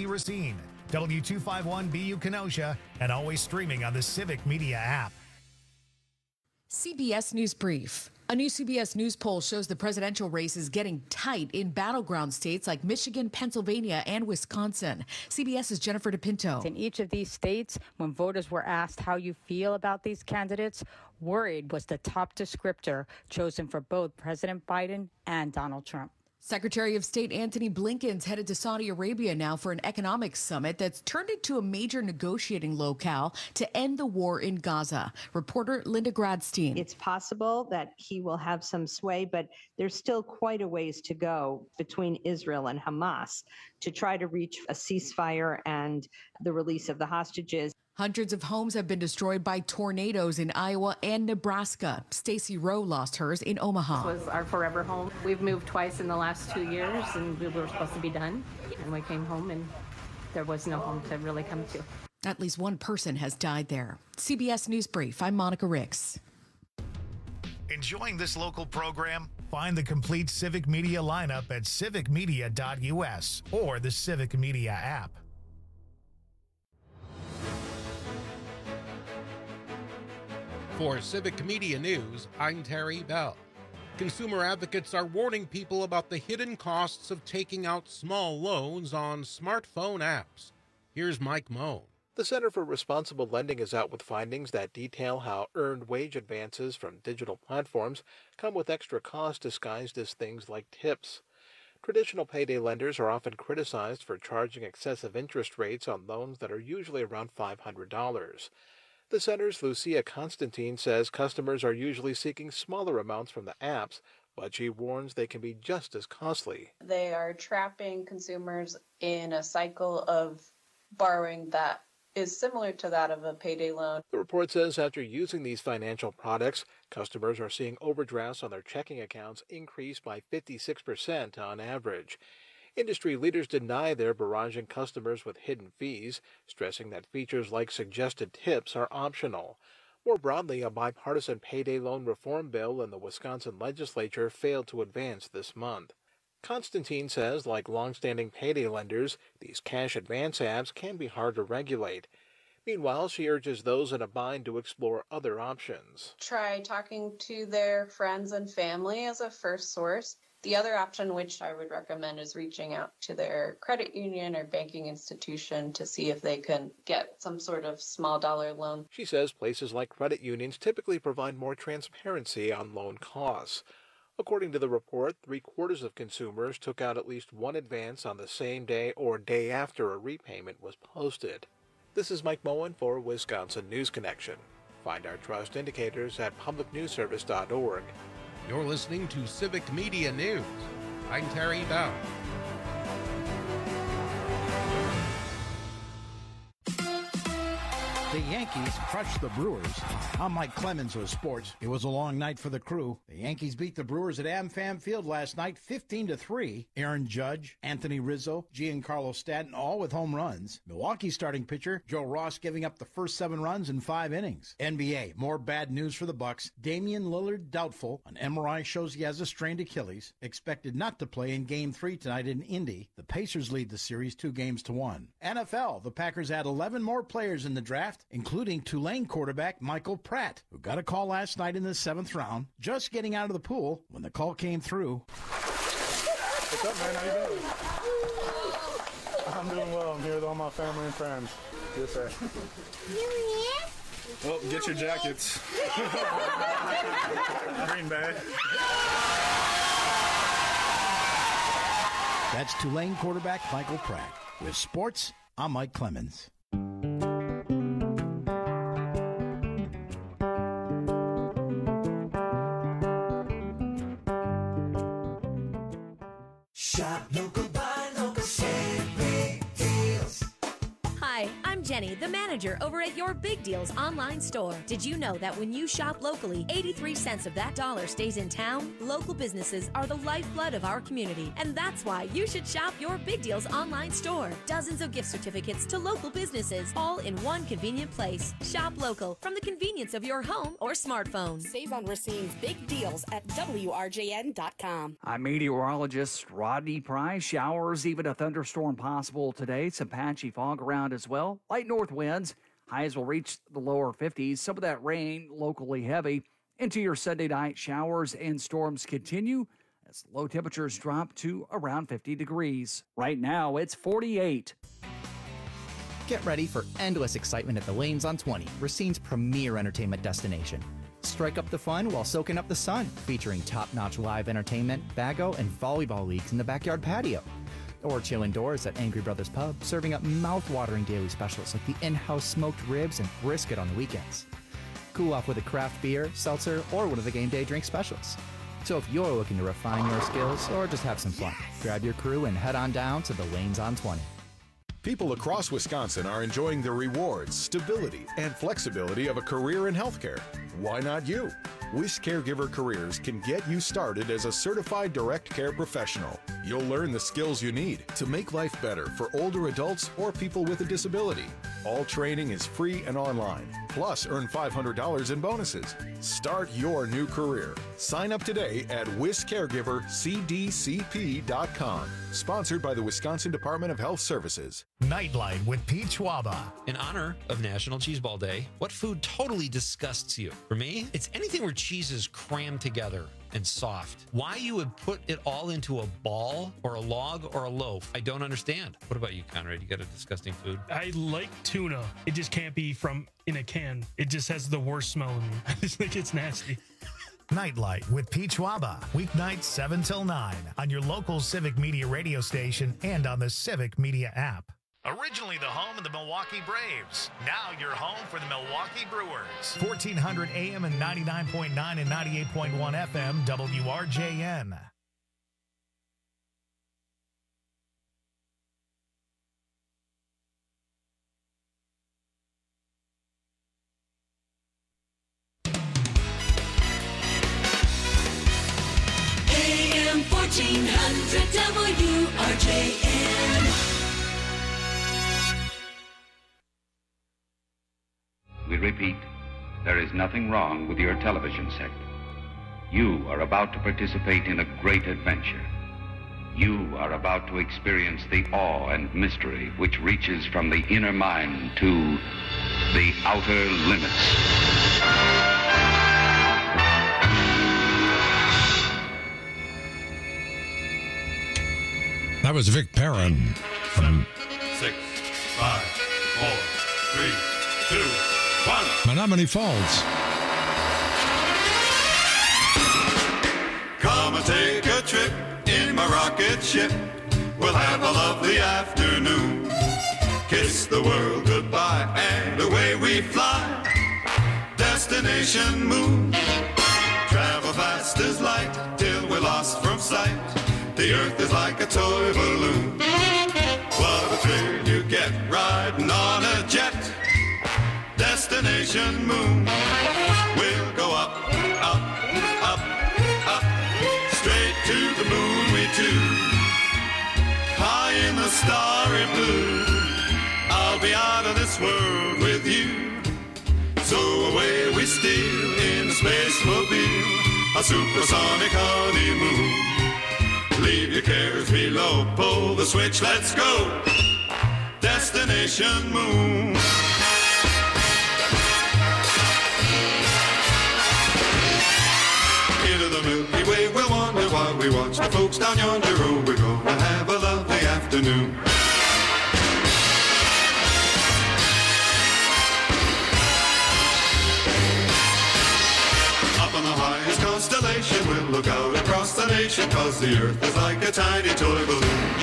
Tempe Racine, W251BU Kenosha, and always streaming on the Civic Media app. CBS News Brief. A new CBS News poll shows the presidential race is getting tight in battleground states like Michigan, Pennsylvania, and Wisconsin. CBS's Jennifer DePinto. In each of these states, when voters were asked how you feel about these candidates, worried was the top descriptor chosen for both President Biden and Donald Trump. Secretary of State Antony Blinken's headed to Saudi Arabia now for an economic summit that's turned into a major negotiating locale to end the war in Gaza. Reporter Linda Gradstein. It's possible that he will have some sway, but there's still quite a ways to go between Israel and Hamas to try to reach a ceasefire and the release of the hostages. Hundreds of homes have been destroyed by tornadoes in Iowa and Nebraska. Stacy Rowe lost hers in Omaha. This was our forever home. We've moved twice in the last 2 years, and we were supposed to be done. And we came home, and there was no home to really come to. At least one person has died there. CBS News Brief, I'm Monica Ricks. Enjoying this local program? Find the complete Civic Media lineup at civicmedia.us or the Civic Media app. For Civic Media News, I'm Terry Bell. Consumer advocates are warning people about the hidden costs of taking out small loans on smartphone apps. Here's Mike Moe. The Center for Responsible Lending is out with findings that detail how earned wage advances from digital platforms come with extra costs disguised as things like tips. Traditional payday lenders are often criticized for charging excessive interest rates on loans that are usually around $500. The center's Lucia Constantine says customers are usually seeking smaller amounts from the apps, but she warns they can be just as costly. They are trapping consumers in a cycle of borrowing that is similar to that of a payday loan. The report says after using these financial products, customers are seeing overdrafts on their checking accounts increase by 56% on average. Industry leaders deny they're barraging customers with hidden fees, stressing that features like suggested tips are optional. More broadly, a bipartisan payday loan reform bill in the Wisconsin legislature failed to advance this month. Constantine says, like long-standing payday lenders, these cash advance apps can be hard to regulate. Meanwhile, she urges those in a bind to explore other options. Try talking to their friends and family as a first source. The other option, which I would recommend, is reaching out to their credit union or banking institution to see if they can get some sort of small dollar loan. She says places like credit unions typically provide more transparency on loan costs. According to the report, 3/4 of consumers took out at least one advance on the same day or day after a repayment was posted. This is Mike Moen for Wisconsin News Connection. Find our trust indicators at publicnewsservice.org. You're listening to Civic Media News. I'm Terry Bell. The Yankees crushed the Brewers. I'm Mike Clemens with sports. It was a long night for the crew. The Yankees beat the Brewers at AmFam Field last night 15-3. Aaron Judge, Anthony Rizzo, Giancarlo Stanton all with home runs. Milwaukee starting pitcher Joe Ross giving up the first 7 runs in 5 innings. NBA, more bad news for the Bucks. Damian Lillard doubtful. An MRI shows he has a strained Achilles. Expected not to play in Game 3 tonight in Indy. The Pacers lead the series 2-1. NFL, the Packers add 11 more players in the draft, including Tulane quarterback Michael Pratt, who got a call last night in the 7th round, just getting out of the pool when the call came through. What's up, man? How you doing? I'm doing well. I'm here with all my family and friends. Yes, sir. Well, get your jackets. Green Bay. That's Tulane quarterback Michael Pratt. With sports, I'm Mike Clemens. Shop local, buy local, Civic Deals. Hi, I'm I'm Jenny, the manager over at Your Big Deals online store. Did you know that when you shop locally, 83 cents of that dollar stays in town? Local businesses are the lifeblood of our community, and that's why you should shop Your Big Deals online store. Dozens of gift certificates to local businesses, all in one convenient place. Shop local from the convenience of your home or smartphone. Save on Racine's big deals at WRJN.com. I'm meteorologist Rodney Price. Showers, even a thunderstorm possible today. Some patchy fog around as well. Light north winds. Highs will reach the lower 50s. Some of that rain locally heavy. Into your Sunday night, showers and storms continue as low temperatures drop to around 50 degrees. Right now, it's 48. Get ready for endless excitement at the Lanes on 20, Racine's premier entertainment destination. Strike up the fun while soaking up the sun, featuring top-notch live entertainment, bago, and volleyball leagues in the backyard patio. Or chill indoors at Angry Brothers Pub, serving up mouth-watering daily specials like the in-house smoked ribs and brisket on the weekends. Cool off with a craft beer, seltzer, or one of the game day drink specials. So if you're looking to refine your skills or just have some fun, grab your crew and head on down to the Lanes on 20. People across Wisconsin are enjoying the rewards, stability, and flexibility of a career in healthcare. Why not you? Wish Caregiver Careers can get you started as a certified direct care professional. You'll learn the skills you need to make life better for older adults or people with a disability. All training is free and online. Plus, earn $500 in bonuses. Start your new career. Sign up today at WisCaregiverCDCP.com. Sponsored by the Wisconsin Department of Health Services. Nightlight with Pete Schwaba. In honor of National Cheeseball Day, what food totally disgusts you? For me, it's anything where cheese is crammed together and soft. Why you would put it all into a ball or a log or a loaf, I don't understand. What about you, Conrad? You got a disgusting food? I like tuna. It just can't be from in a can. It just has the worst smell in me. I just think it's nasty. Nightlight with Pete Schwaba. Weeknights 7 till 9 on your local Civic Media radio station and on the Civic Media app. Originally the home of the Milwaukee Braves. Now you're home for the Milwaukee Brewers. 1400 AM and 99.9 and 98.1 FM WRJN. AM 1400 WRJN. We repeat, there is nothing wrong with your television set. You are about to participate in a great adventure. You are about to experience the awe and mystery which reaches from the inner mind to the outer limits. That was Vic Perrin from 6, 5, 4, 3, 2, 1. Menominee Falls. Come and take a trip in my rocket ship. We'll have a lovely afternoon. Kiss the world goodbye and away we fly. Destination moon. Travel fast as light till we're lost from sight. The earth is like a toy balloon. What a thrill you get riding on a jet. Destination moon. We'll go up, up, up, up. Straight to the moon we two. High in the starry blue. I'll be out of this world with you. So away we steal in a spacemobile. A supersonic honeymoon. Leave your cares below, pull the switch, let's go. Destination moon. Into the Milky Way we'll wander while we watch the folks down yonder. Oh, we're gonna have a lovely afternoon. Up on the highest constellation we'll look out across the nation, 'cause the earth is like a tiny toy balloon.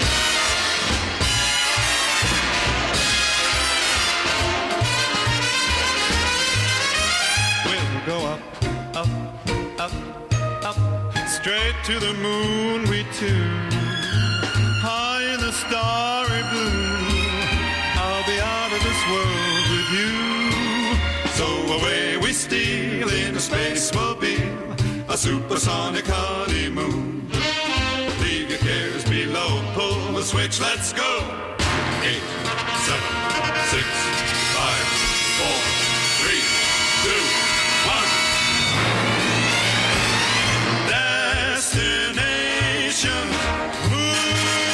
We'll go up, up, up, up, straight to the moon we two. High in the starry blue, I'll be out of this world with you. So away we steal in a spacemobile, a supersonic honeymoon. Leave your cares below, pull the switch, let's go. 8, 7, 6, 5, 4, 3, 2, 1. Destination moon.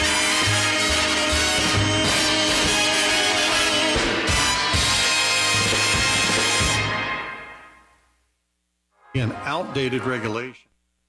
An outdated regulation.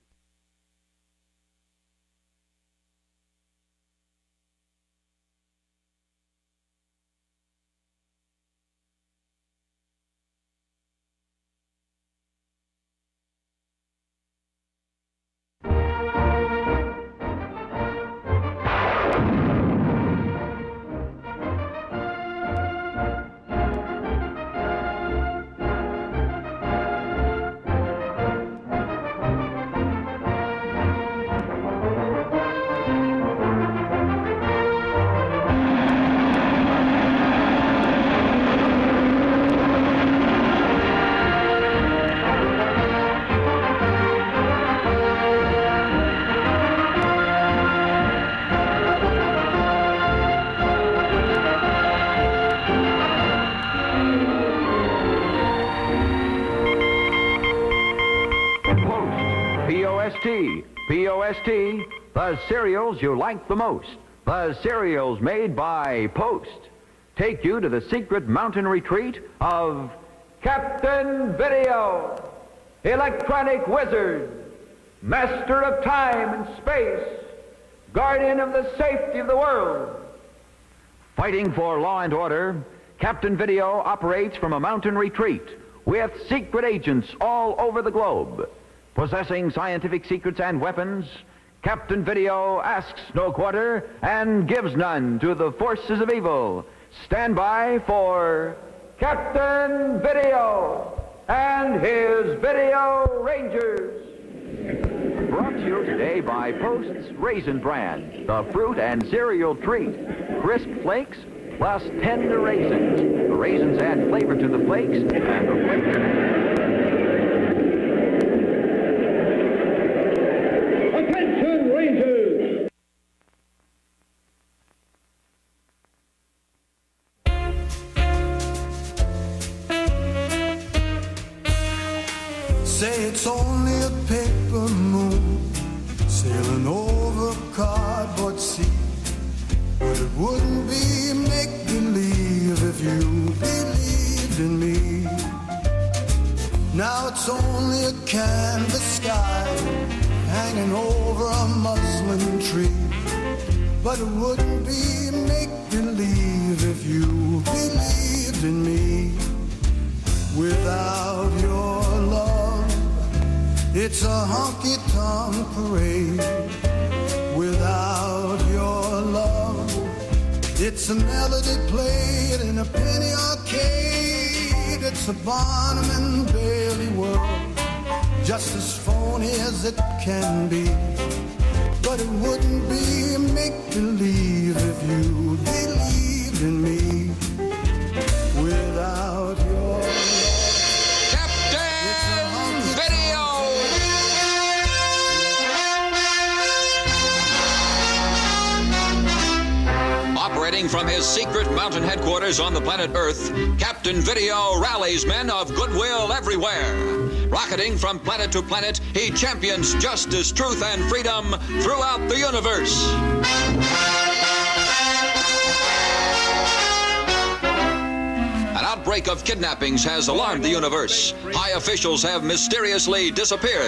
P-O-S-T, the cereals you like the most. The cereals made by Post take you to the secret mountain retreat of Captain Video, electronic wizard, master of time and space, guardian of the safety of the world. Fighting for law and order, Captain Video operates from a mountain retreat with secret agents all over the globe. Possessing scientific secrets and weapons, Captain Video asks no quarter and gives none to the forces of evil. Stand by for Captain Video and his Video Rangers. Brought to you today by Post's Raisin Bran, the fruit and cereal treat. Crisp flakes plus tender raisins. The raisins add flavor to the flakes, and the flakes... Attention, Rangers! Say it's only a paper moon sailing over a cardboard sea, but it wouldn't be make-believe if you believed in me. Now it's only a canvas sky hanging over a muslin tree, but it wouldn't be make-believe if you believed in me. Without your love, it's a honky-tonk parade. Without your love, it's a melody played in a penny arcade. It's a Barnum and Bailey world, just as phony as it can be. But it wouldn't be make-believe if you believed in me. Without your love, Captain Video! Operating from his secret mountain headquarters on the planet Earth, Captain Video rallies men of goodwill everywhere. Rocketing from planet to planet, he champions justice, truth, and freedom throughout the universe. An outbreak of kidnappings has alarmed the universe. High officials have mysteriously disappeared.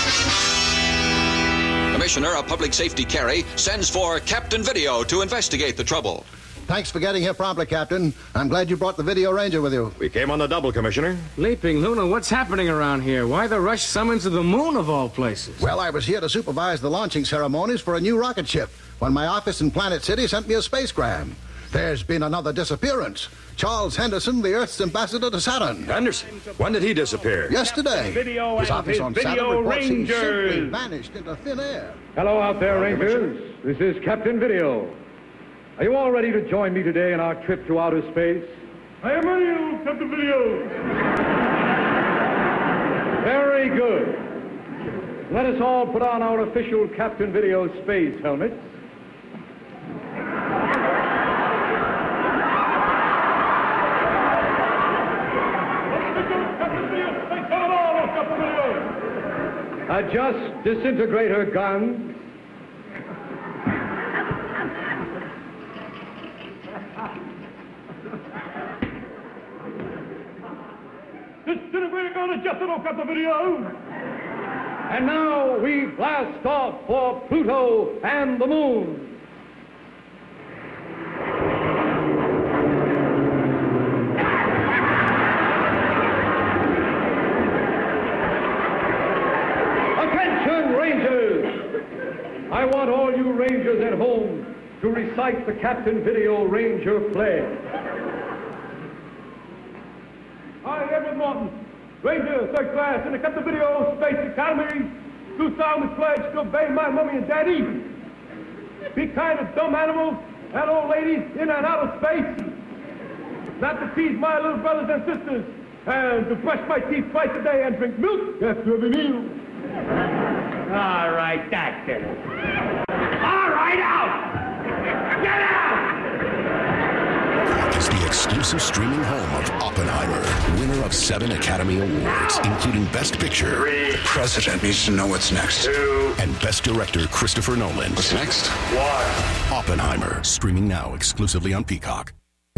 Commissioner of Public Safety Carey sends for Captain Video to investigate the trouble. Thanks for getting here promptly, Captain. I'm glad you brought the Video Ranger with you. We came on the double, Commissioner. Leaping Luna, what's happening around here? Why the rush summons to the moon of all places? Well, I was here to supervise the launching ceremonies for a new rocket ship when my office in Planet City sent me a spacegram. There's been another disappearance. Charles Henderson, the Earth's ambassador to Saturn. Henderson? When did he disappear? Yesterday. Video his office on Saturn Video reports he simply Rangers vanished into thin air. Hello out there, Rangers. This is Captain Video. Are you all ready to join me today in our trip to outer space? I am on you, Captain Video. Very good. Let us all put on our official Captain Video space helmets. Adjust disintegrator guns. Disintegrator gun adjusted, oh, Captain Video. And now we blast off for Pluto and the Moon. Attention, Rangers! I want all you Rangers at home to recite the Captain Video Ranger pledge. I, Edward Norton, Ranger, third class in the Captain Video Space Academy, do solemnly pledge to obey my mommy and daddy, be kind to dumb animals and old ladies in and out of space, not to tease my little brothers and sisters, and to brush my teeth twice a day and drink milk after every meal. All right, that's it. All right, out! Get out! Is the exclusive streaming home of Oppenheimer, winner of 7 Academy Awards, including Best Picture. 3. The president needs to know what's next. 2. And Best Director Christopher Nolan. What's next? 1. Oppenheimer, streaming now exclusively on Peacock.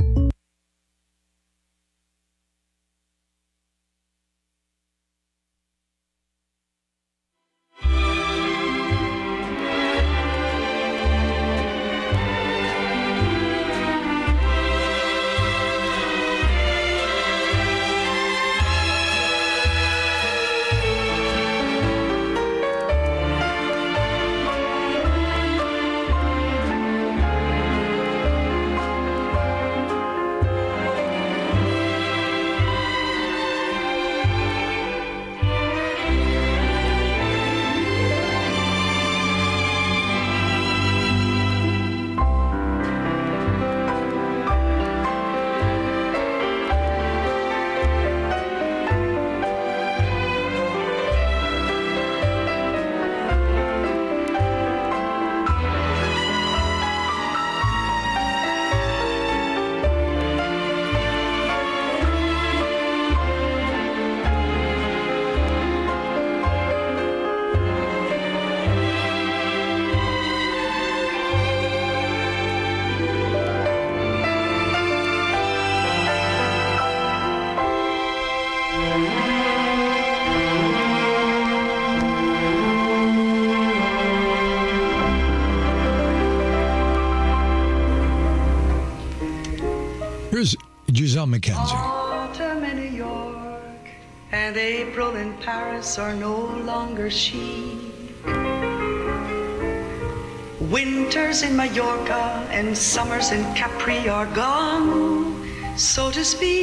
Here's Giselle McKenzie. Autumn in New York and April in Paris are no longer chic. Winters in Mallorca and summers in Capri are gone, so to speak.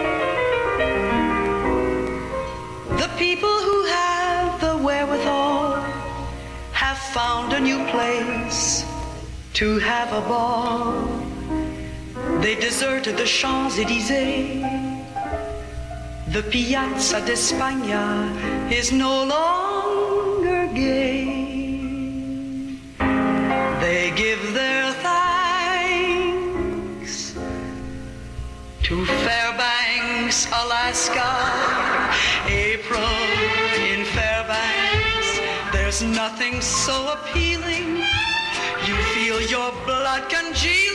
The people who have the wherewithal have found a new place to have a ball. They deserted the Champs-Élysées. The Piazza d'Espagna is no longer gay. They give their thanks to Fairbanks, Alaska. April in Fairbanks, there's nothing so appealing. You feel your blood congealing.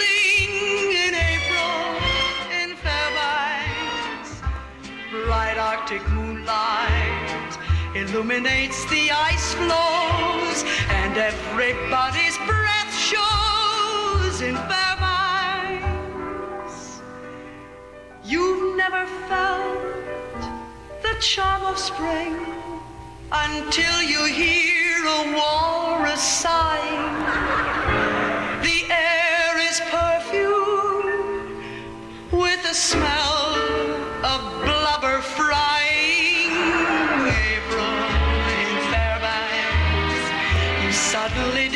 Bright Arctic moonlight illuminates the ice floes, and everybody's breath shows in Fairbanks. You've never felt the charm of spring until you hear a walrus sighing. The air is perfumed with the smell of blubber frying. April in Fairbanks, you suddenly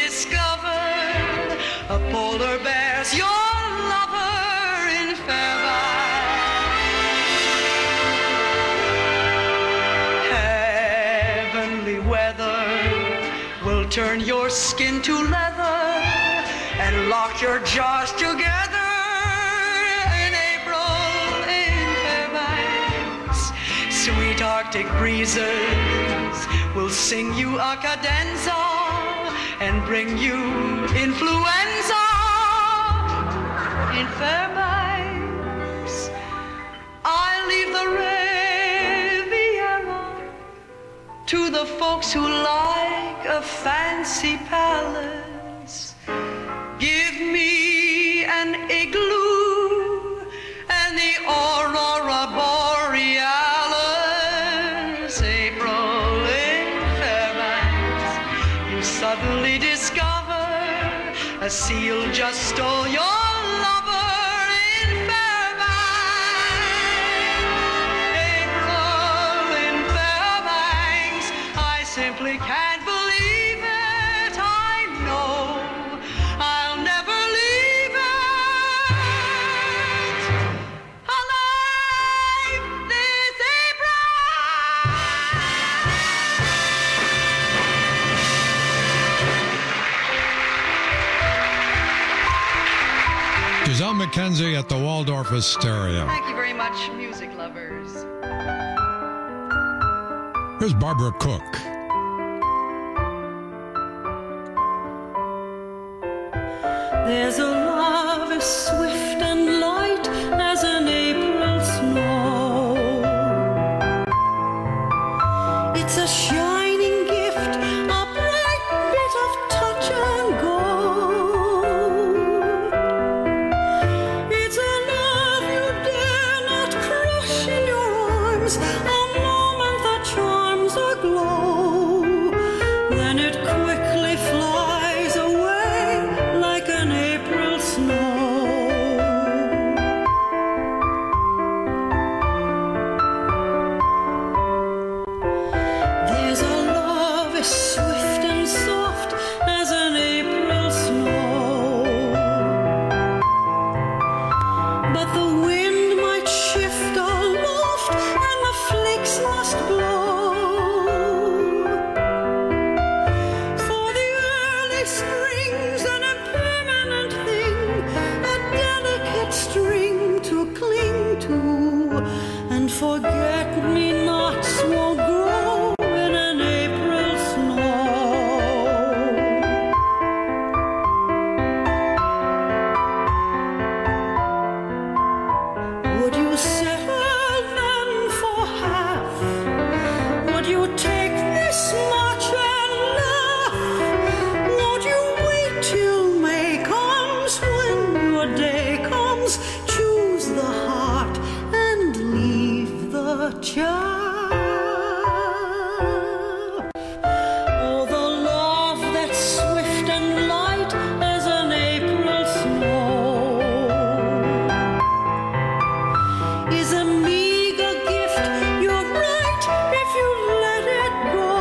discovered a polar bear's your lover in Fairbanks. your skin to leather and lock your jaws together in April in Fairbanks. Sweet Arctic breezes will sing you a cadenza and bring you influenza in Fairbanks. I leave the Riviera to the folks who like a fancy palace. Give me an igloo and the aurora borealis. April in Fairbanks, you suddenly discover a seal just stole your lover in Fairbanks. April in Fairbanks, I simply can't believe it. I know I'll never leave it. Alive this Giselle McKenzie at the Waldorf Astoria. Thank you very much, music lovers. Here's Barbara Cook. There's a love as swift and light as an April snow. It's a shining gift, a bright bit of touch and go. It's a love you dare not crush in your arms, a moment that charms aglow. Then it quickly flies away like an April snow. There's a love as swift and soft as an April snow. But the wind might shift aloft and the flakes must blow. For the early spring's an impermanent thing, a delicate string to cling to, and forget-me-nots won't grow in an April snow. Would you settle then for half? Would you take this much and laugh? Won't you wait till May comes? When your day comes, choose the heart and leave the chaff. Oh, the love that's swift and light as an April snow is a meager gift. You're right if you let it go.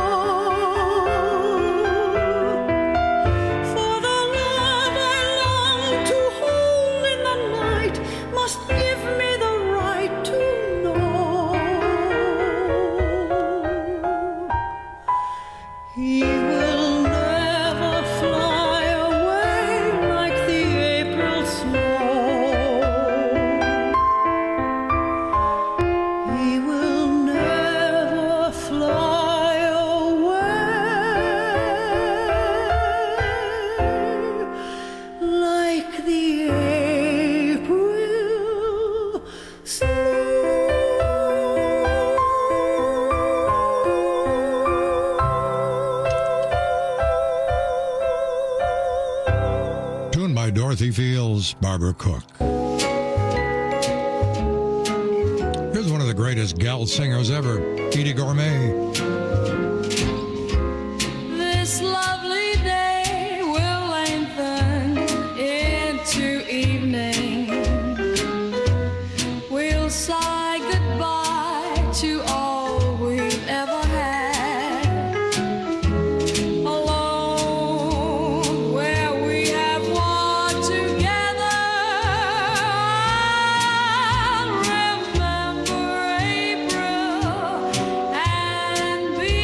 For the love I long to hold in the night must give me the right to know. He will never fly away like the April snow. He will never fly away like the April Tuned by Dorothy Fields, Barbara Cook. Here's one of the greatest gal singers ever, Edie Gourmet. This lovely day will lengthen into evening. We'll say goodbye to all we've ever had. Alone where we have walked together. Remember April and be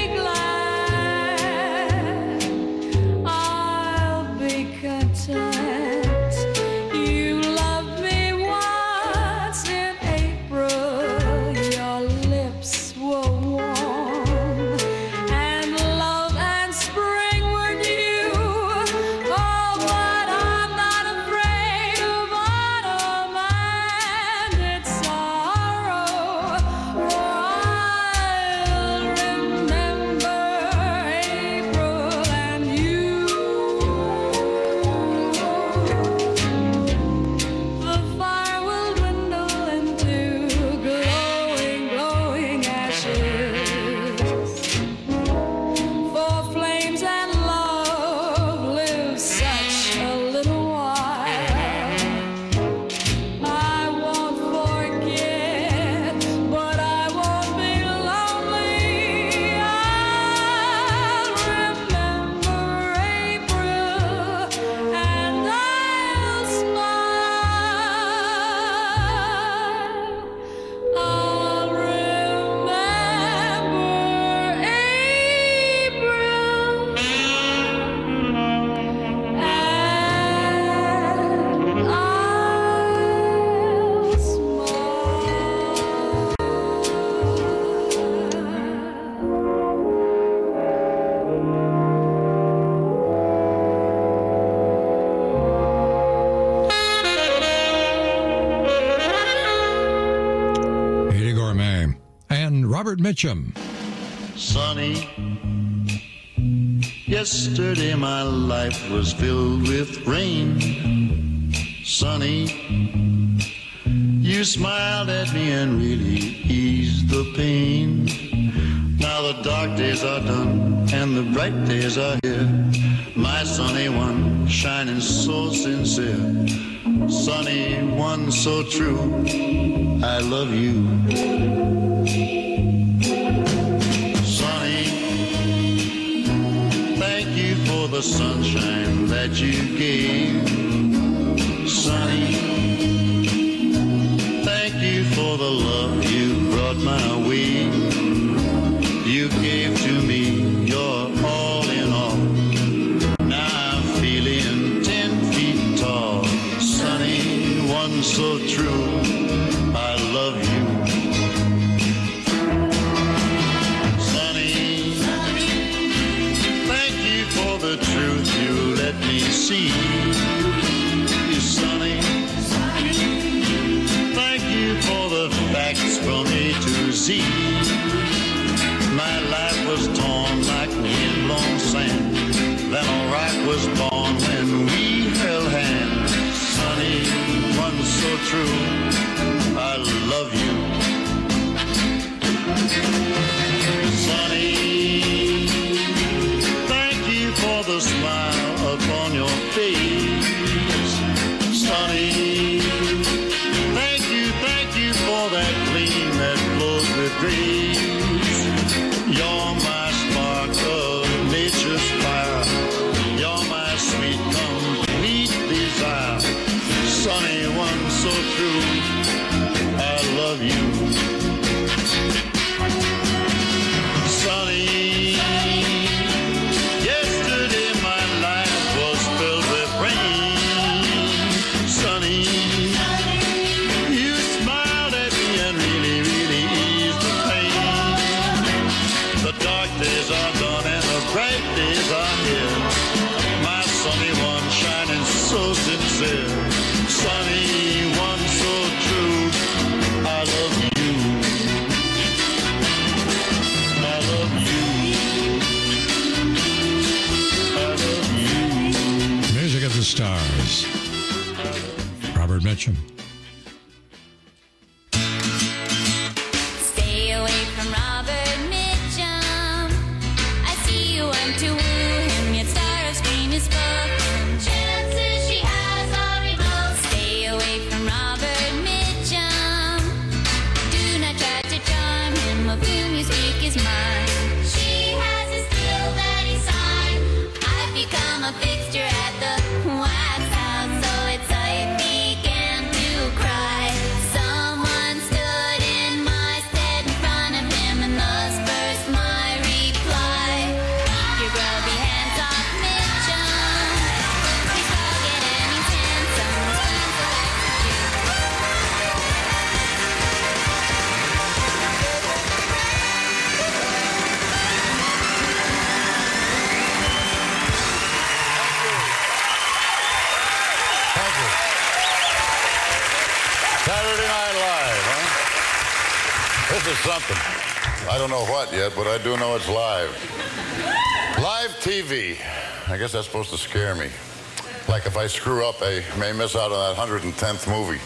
Robert Mitchum. Sonny, yesterday my life was filled with rain. Sonny, you smiled at me and really eased the pain. Now the dark days are done and the bright days are here. My sunny one shining so sincere. Sunny one so true, I love you. Sunny, thank you for the sunshine that you gave. Sunny, thank you for the love you brought my way. You gave to me your all in all. Now I'm feeling 10 feet tall. Sunny, one so true, I love you. Sunny, thank you for the truth you let me see. Sunny, thank you for the facts from A to Z. My life was torn like wind-blown sand. Then a rock was born when we held hands. Sunny, one so true, I love you. Sunny, thank you for the smile upon your face. Sunny, thank you for that gleam that flows with grace. You're my spark of nature's fire. You're my sweet, complete desire. Sunny one so true, I love you. Sunny, yesterday my life was filled with rain. Sunny, you smiled at me and really, really eased the pain. The dark days are done and the bright days are here. My sunny one shining so sincere. Sunny one so true, I love you. I love you. I love you. Music of the Stars. Robert Mitchum. Stay away from Robert Mitchum. I see you want to woo him, yet star of screen is spoken. Chances she has are remote. Stay away from Robert Mitchum. Do not try to charm him, of whom you speak is mine. She has a skill that he signed. I've become a fixture at the Wax House, so it's I began to cry. Someone stood in my stead in front of him, and thus burst my reply. Keep your grubby hands off Mitchum. He's rugged and he's handsome. Thank you. Saturday Night Live, huh? This is something. I don't know what yet, but I do know it's live. Live TV. I guess that's supposed to scare me. Like if I screw up, I may miss out on that 110th movie.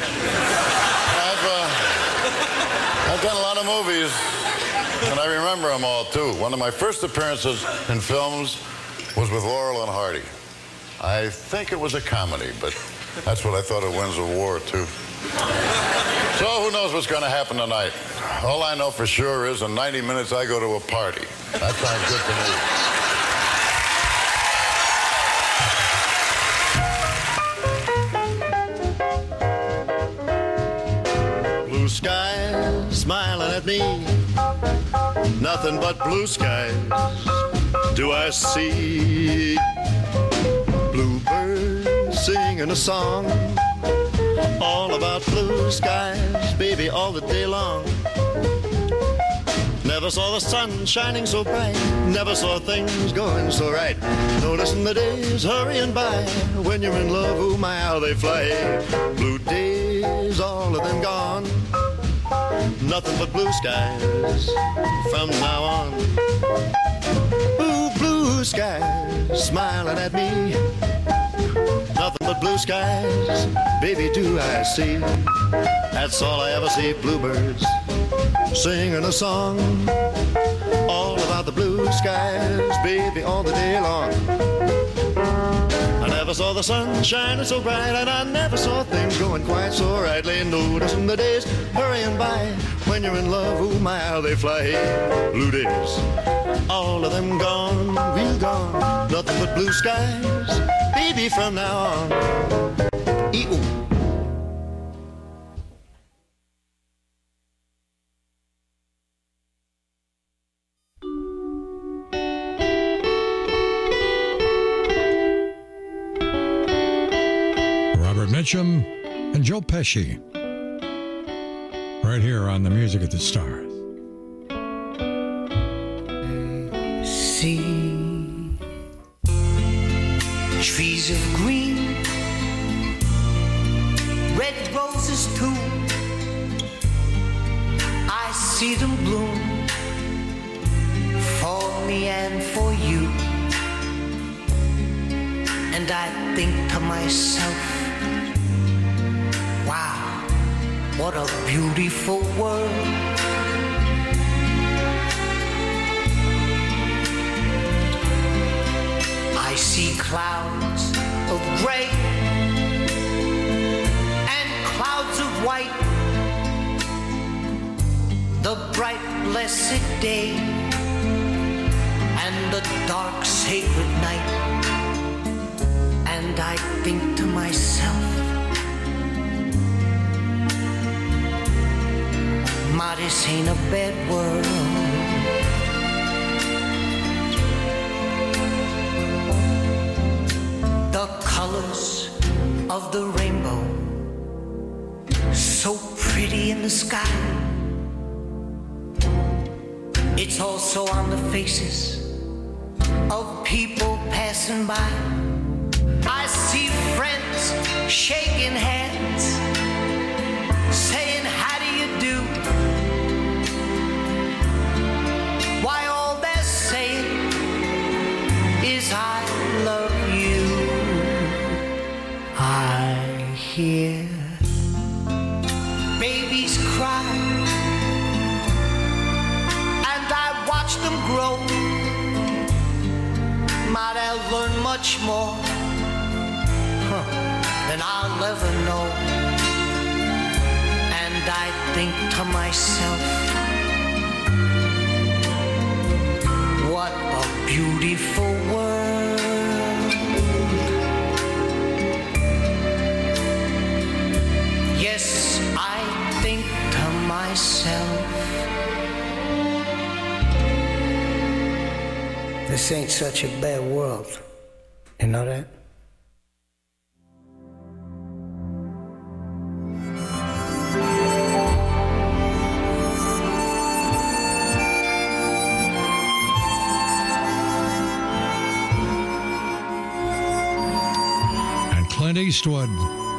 I've done a lot of movies, and I remember them all, too. One of my first appearances in films was with Laurel and Hardy. I think it was a comedy, but that's what I thought of Winds of War, too. So who knows what's going to happen tonight? All I know for sure is in 90 minutes I go to a party. That sounds good to me. Blue skies smiling at me, nothing but blue skies do I see. Bluebirds singing a song, all about blue skies, baby, all the day long. Never saw the sun shining so bright, never saw things going so right. Noticing the days hurrying by, when you're in love, oh my, how they fly. Blue days, all of them gone, nothing but blue skies from now on. Ooh, blue skies smiling at me. Nothing but blue skies, baby, do I see. That's all I ever see, bluebirds singing a song. All about the blue skies, baby, all the day long. I never saw the sun shining so bright, and I never saw things going quite so right. Laying noticing the days hurrying by. When you're in love, oh my, how they fly. Hey, blue days, all of them gone, real gone. Nothing but blue skies, baby, from now on. Ee-oo. Mitchum and Joe Pesci, right here on the Music of the Stars. See trees of green, red roses too. I see them bloom for me and for you. And I think to myself, wow, what a beautiful world. I see clouds of gray and clouds of white. The bright blessed day and the dark sacred night. And I think to myself, ma, this ain't a bad world. The colors of the rainbow, so pretty in the sky. It's also on the faces of people passing by. I see friends shaking hands, saying, how do you do? Why, all they're saying is, I love you. I hear babies cry, and I watch them grow. Might I learn much more than I'll ever know. And I think to myself, what a beautiful world. Yes, I think to myself, this ain't such a bad world. You know that? Clint Eastwood.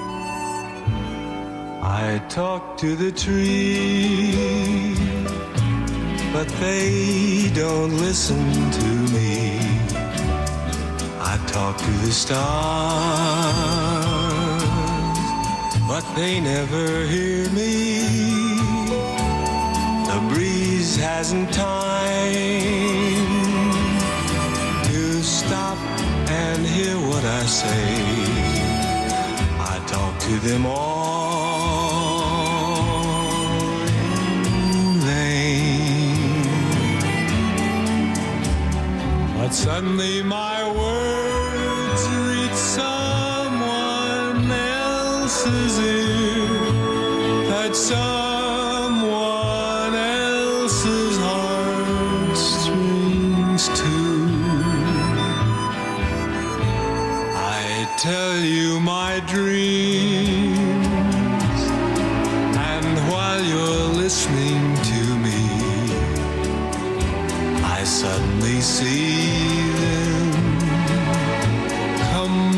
I talk to the trees, but they don't listen to me. I talk to the stars, but they never hear me. The breeze hasn't time to stop and hear what I say. Talk to them all in vain. But suddenly my words reach someone else's ear. That someone else's heartstrings too. I tell you my dreams, and while you're listening to me, I suddenly see them come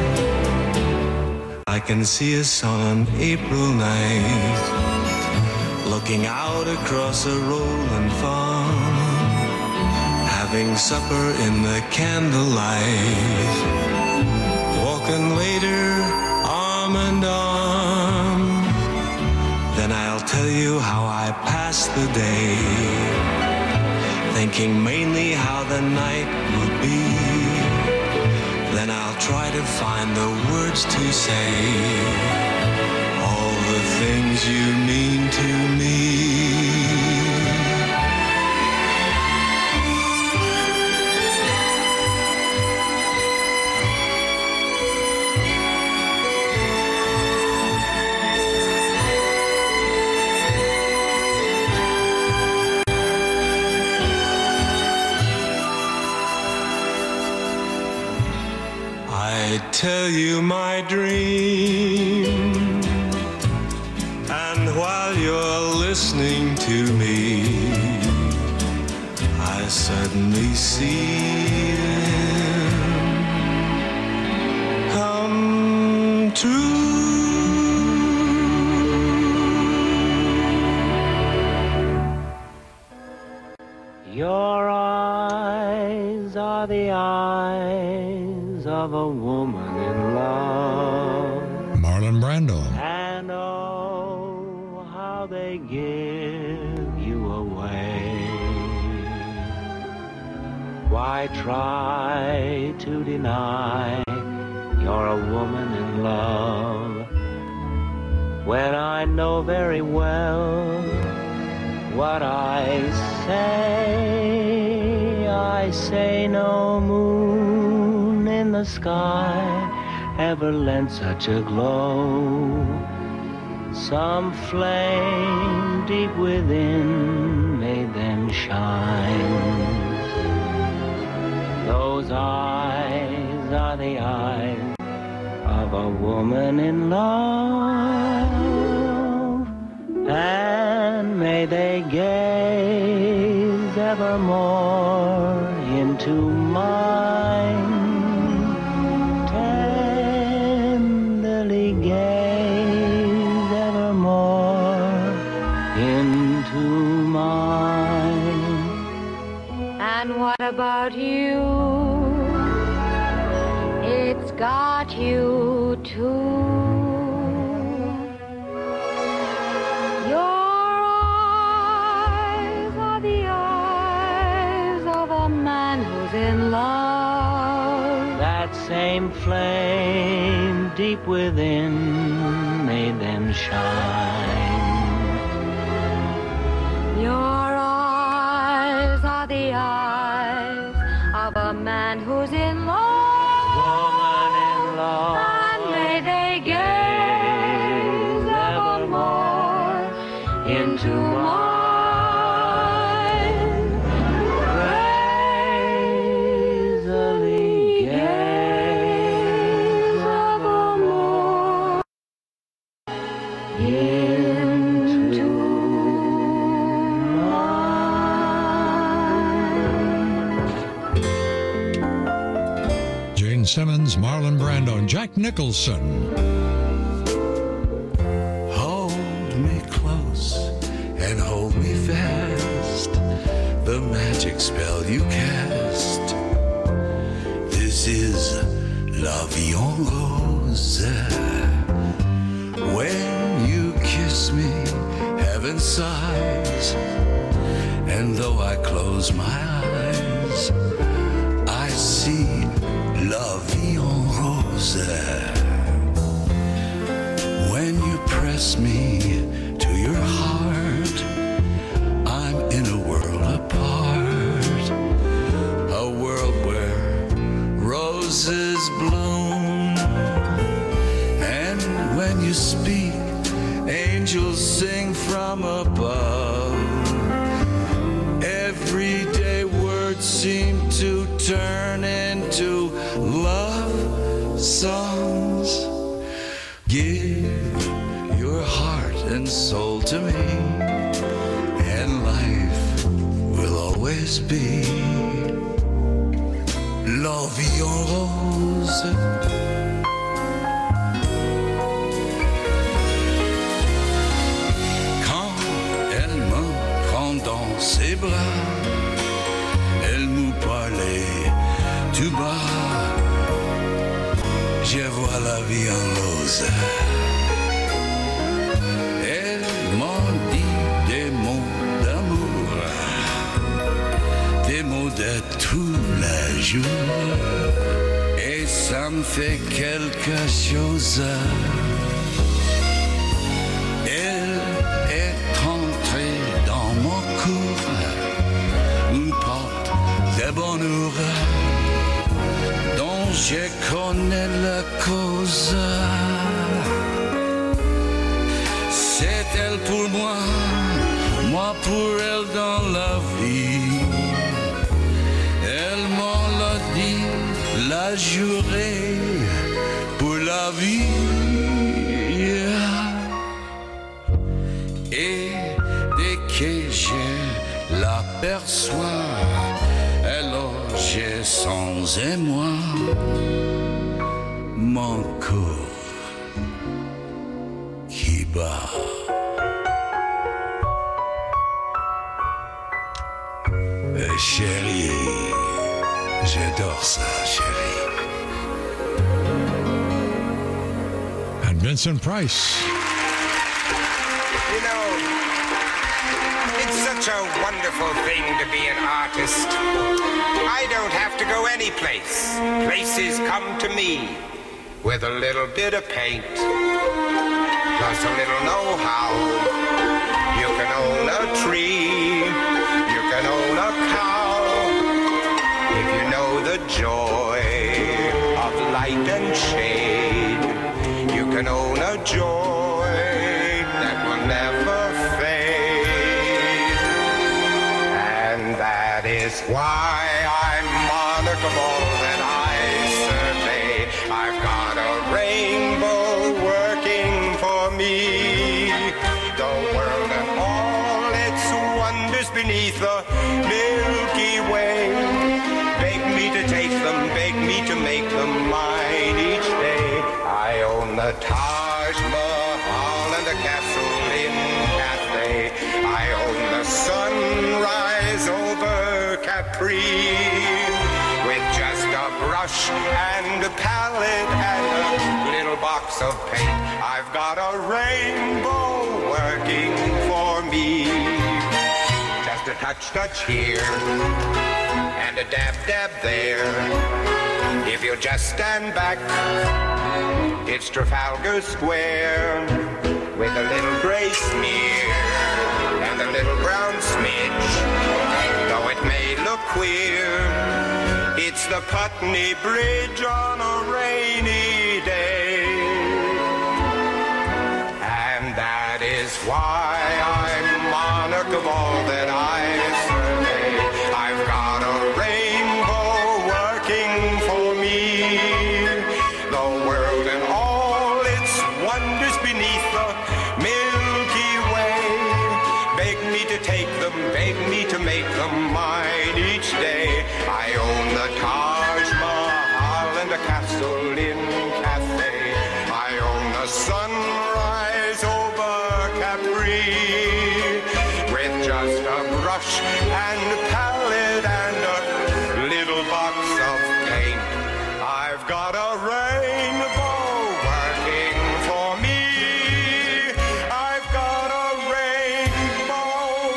true. I can see us on an April night, looking out across a rolling farm, having supper in the candlelight, walking later arm in arm. Then I'll tell you how I passed the day, thinking mainly how the night would be. Then I'll try to find the words to say, all the things you mean to me. I tell you my dream, and while you're listening to me, I suddenly see them come true. Your eyes are the eyes of a woman in love. Marlon Brando. And oh, how they give you away. Why try to deny you're a woman in love when I know very well what I say? I say no moon in the sky ever lent such a glow. Some flame deep within made them shine. Those eyes are the eyes of a woman in love, and may they gaze evermore into mine, tenderly gaze evermore into mine. And what about you? It's got you too. Your eyes are the eyes of a man who's in love. That same flame deep within made them shine. Your eyes are the eyes of a man who's in love. Woman in love. And may they gaze evermore into mine. Crazily gaze evermore into Gene Simmons, Marlon Brando, and Jack Nicholson. Hold me close and hold me fast. The magic spell you cast. This is La Vie en Rose. When you kiss me, heaven sighs. And though I close my eyes, I see La Vie en Rose. When you press me to your heart, I'm in a world apart, a world where roses bloom. And when you speak, angels sing from above. Everyday words seem to turn into love songs. Give your heart and soul to me, and life will always be La Vie en Rose. Quand vie en rose. Elle m'en dit des mots d'amour, des mots de tous les jours, et ça me fait quelque chose. Elle est entrée dans mon cours, une porte de bonheur dont je connais la cause. C'est elle pour moi, moi pour elle dans la vie. Elle m'en l'a dit, la juré pour la vie. Et dès que je l'aperçois, alors j'ai sans émoi mon corps qui bat. Chérie, j'adore ça, chérie. And Vincent Price. You know, it's such a wonderful thing to be an artist. I don't have to go any place. Places come to me with a little bit of paint, plus a little know-how. You can own a tree, you can own a cow, if you know the joy of light and shade. You can own a joy that will never fade. And that is why I'm monarch of all that I survey. I've got a rainbow working for me. The world and all its wonders beneath the Milky Way. Beg me to take them, beg me to make them mine each day. I own the Taj Mahal and the castle in Cathay. I own the sunrise over Capri. With just a brush and a palette and a little box of paint, I've got a rainbow working for me. Just a touch here and a dab there. If you'll just stand back, it's Trafalgar Square, with a little gray smear and a little brown smidge. Though it may look queer, it's the Putney Bridge on a rainy day. And that is why I'm monarch of all that I survey. I've got a rainbow working for me. The world and all its wonders beneath the Milky Way. Beg me to take them, beg me to make them mine each day. I own the Taj Mahal and the castle in Cathay. I own the sunrise over Capri. With just a brush and a palette and a little box of paint, I've got a rainbow working for me. I've got a rainbow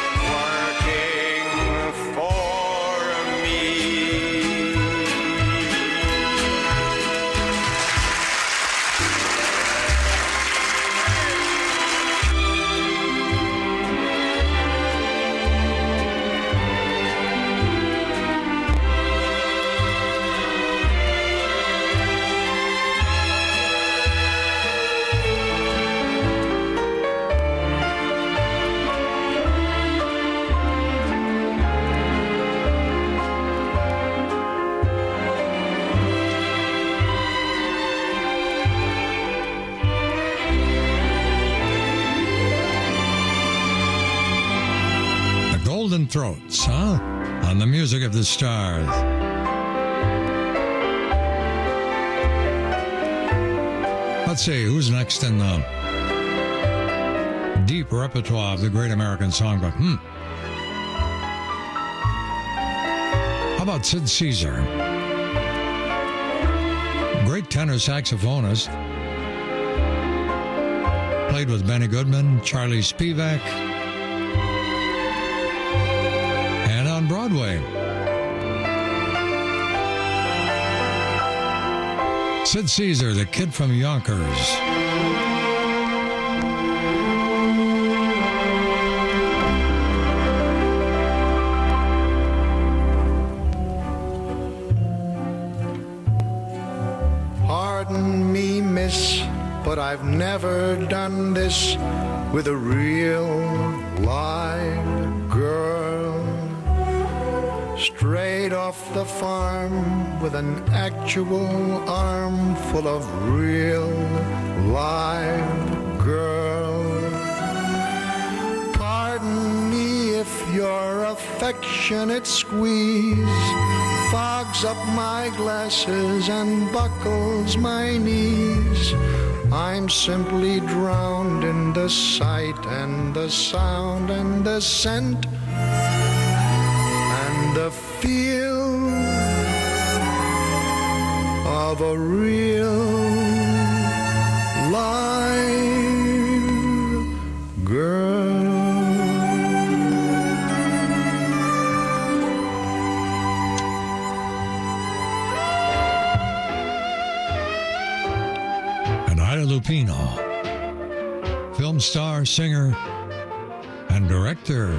working for me. Golden Throats, huh? On the Music of the Stars. Let's see, who's next in the deep repertoire of the Great American Songbook? How about Sid Caesar? great tenor saxophonist. Played with Benny Goodman, Charlie Spivak, and on Broadway. Sid Caesar, the Kid from Yonkers. Pardon me, miss, but I've never done this with a real live girl. Straight off the farm with an actual arm full of real live girl. Pardon me if your affectionate squeeze fogs up my glasses and buckles my knees. I'm simply drowned in the sight and the sound and the scent and the feel of a real live girl. Ida Lupino, film star, singer, and director.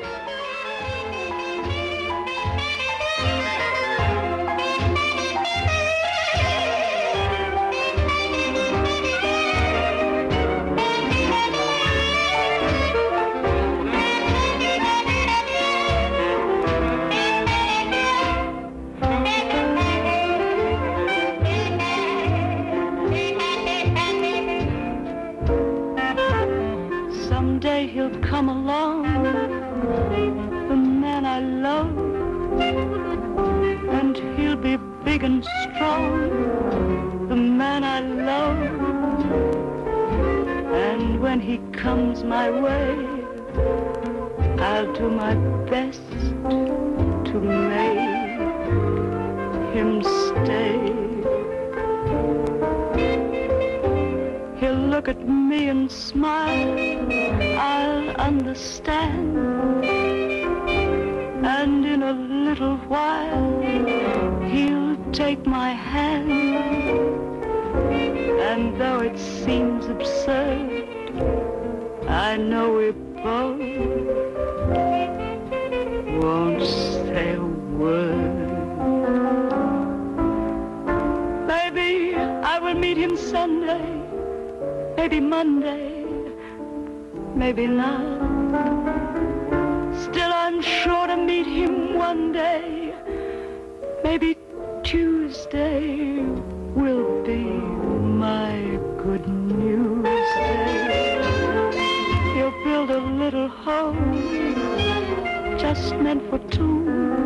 My way, I'll do my best to make him stay. He'll look at me and smile, I'll understand, and in a little while he'll take my hand, and though it seems absurd, I know we both won't say a word. Maybe I will meet him Sunday, maybe Monday, maybe not. Still I'm sure to meet him one day. Maybe Tuesday will be my good news day. He'll build a little home just meant for two,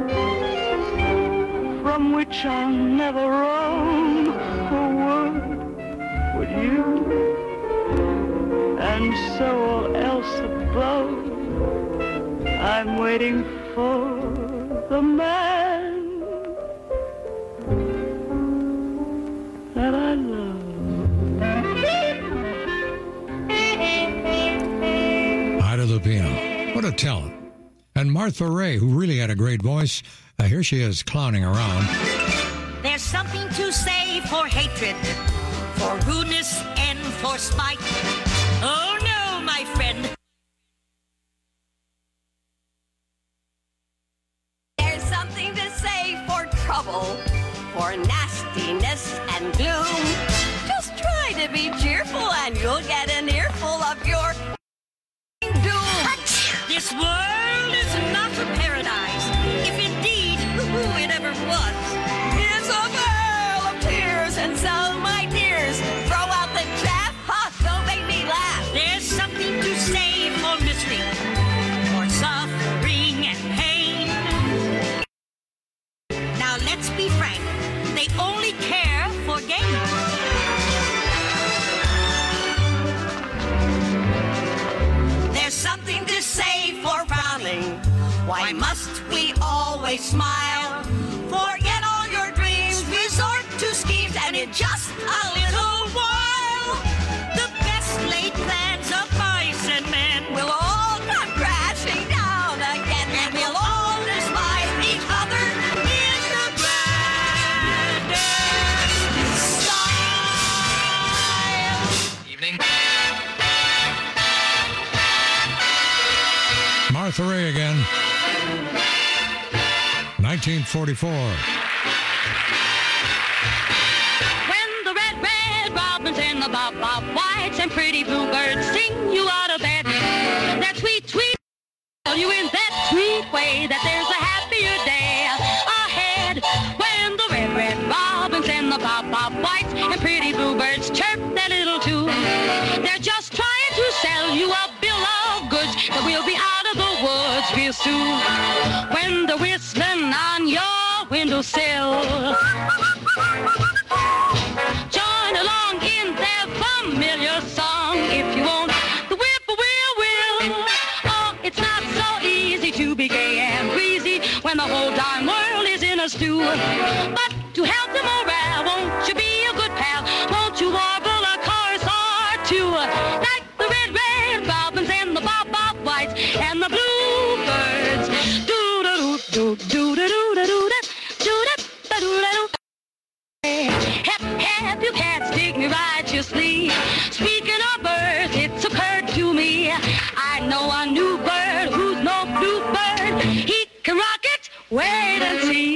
from which I'll never roam. A word with you, and so all else above, I'm waiting for the man that I love. Ida Lupino, what a talent. And Martha Raye, who really had a great voice. Here she is clowning around. There's something to say for hatred, for rudeness, and for spite. Oh no, my friend. There's something to say for trouble, for nastiness and gloom. Just try to be cheerful and you'll get an earful of your doom. This world is not a paradise, if indeed it ever was. It's a vale of tears, and so, my dears, throw out the chaff. Ha! Don't make me laugh. There's something to say for misery, for suffering and pain. Now let's be frank, they only care for gain. There's something to say for frowning. Why must we always smile? Forget all your dreams, resort to schemes, and it just a little while, the best laid plans of mice and men will all come crashing down again, and we'll all despise each other in the grandest style. Evening. Martha Raye again. 1944. When the red robins and the bob whites and pretty bluebirds sing you out of bed, that sweet tell you in that sweet way that there's a happier day ahead. When the red robins and the bob whites and pretty bluebirds chirp their little tune, they're just trying to sell you a bill of goods that we'll be out of the woods real soon. When they're whistling on your windowsill, join along in their familiar song if you want the whip-a-will. Oh, it's not so easy to be gay and breezy when the whole darn world is in a stew. But to help the morale, won't you be a good pal? Won't you warble a chorus or two? Like the red robins and the bob whites and the bluebirds. Do-da-do-do-do-da-do-da-do-da-do-da-do. Hep, you cats dig me righteously. Speaking of birds, it's occurred to me, I know a new bird who's no bluebird. He can rock it, wait and see.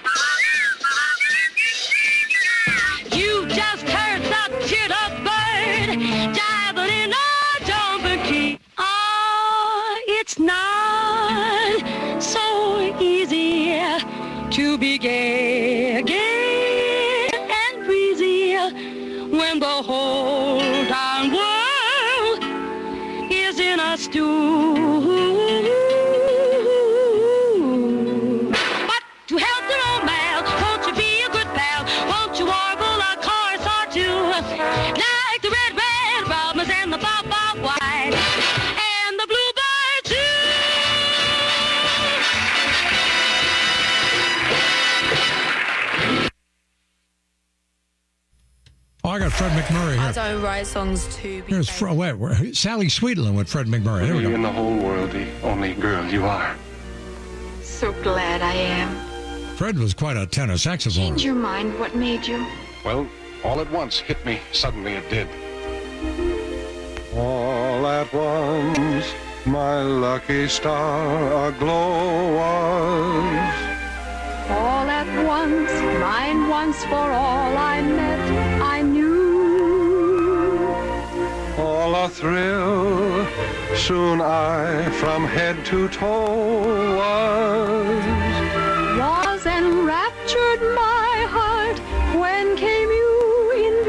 You just heard the teardrop bird jiving in a jumping key. Ah, it's not so easy to be gay and breezy when the whole darn world is in a stew. But to help the romance, won't you be a good pal? Won't you warble a chorus or two? Like the red robins and the bob white and the bluebirds too. Oh, I got Fred McMurray here. I don't write songs to be Here's Sally Sweetland with Fred McMurray. There we go. In the whole world, the only girl you are. So glad I am. Fred was quite a tenor saxophone. Change your mind. What made you? Well, all at once hit me. Suddenly it did. All at once, my lucky star aglow was. All at once, mine once for all I met, I knew. All a thrill, soon I from head to toe was enraptured my heart when came you in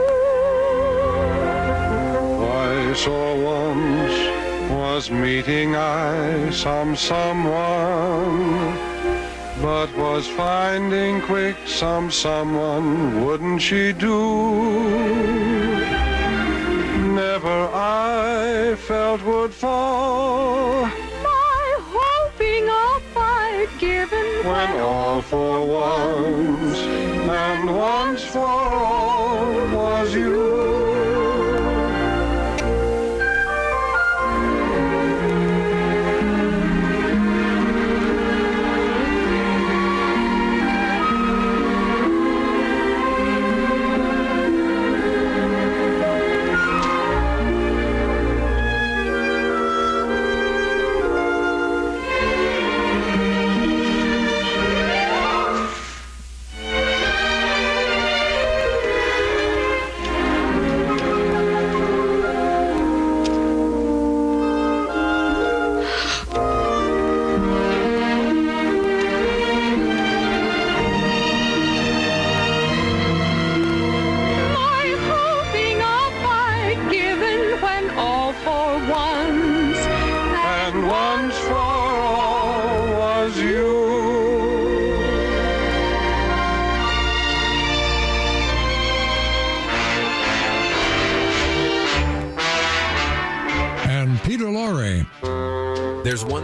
view. I saw once was meeting I someone, but was finding quick someone wouldn't she do? Never I felt would fall my hoping up I'd given when all for once and once for all was you. There's one.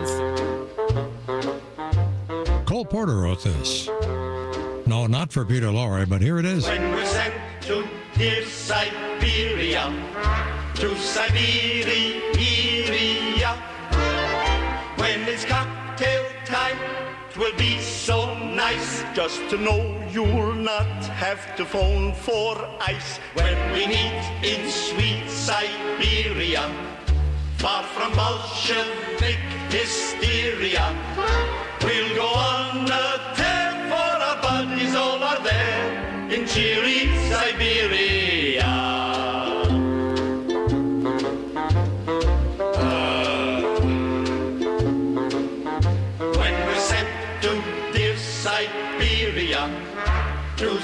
Cole Porter wrote this. No, not for Peter Lorre, but here it is. When we're sent to dear Siberia, to Siberia. When it's cocktail time, 'twill be so nice just to know you'll not have to phone for ice. When we meet in sweet Siberia, far from Bolshevik hysteria, we'll go on a tear for our buddies all are there in cheery Siberia. When we're sent to dear Siberia, to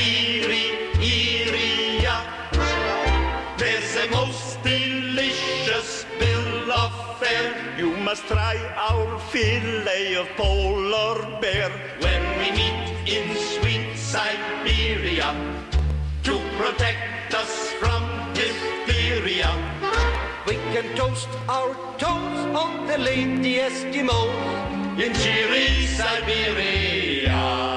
Siberia, there's a most delicious bill of fare. You must try our fillet of polar bear. When we meet in sweet Siberia, to protect us from diphtheria, we can toast our toes on the lady Eskimos in cheery Siberia.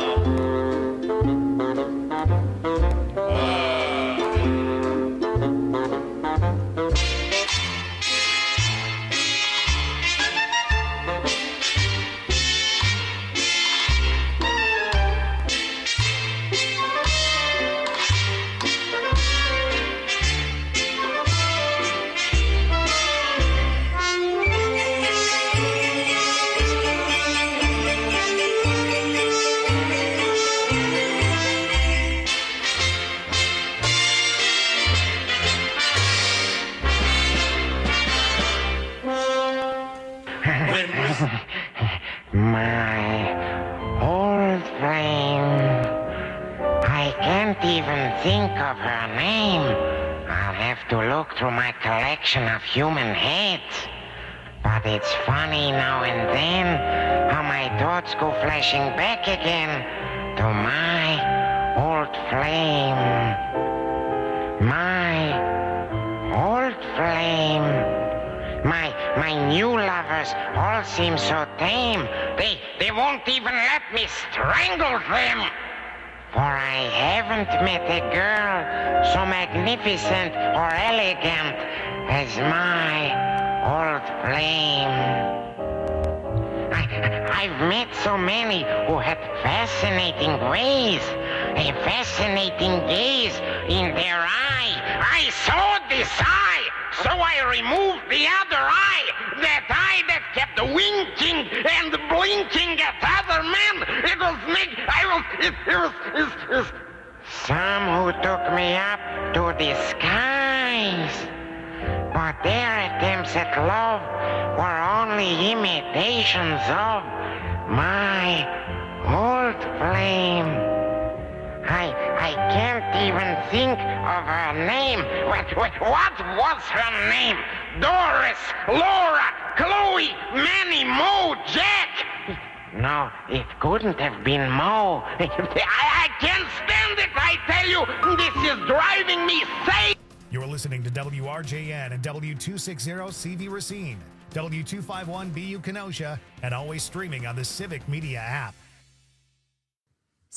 My old flame. I can't even think of her name. I'll have to look through my collection of human heads. But it's funny now and then how my thoughts go flashing back again to my old flame. My old flame. My new lovers all seem so tame. They won't even let me strangle them. For I haven't met a girl so magnificent or elegant as my old flame. I've met so many who had fascinating ways, a fascinating gaze in their eye. I saw this eye, so I removed the other eye, that eye that kept winking and blinking at other men. It was me. It was some who took me up to the skies. But their attempts at love were only imitations of my old flame. I can't even think of her name. What was her name? Doris, Laura, Chloe, Manny, Mo, Jack. No, it couldn't have been Mo. I can't stand it, I tell you. This is driving me insane. You're listening to WRJN and W260CV Racine, W251BU Kenosha, and always streaming on the Civic Media app.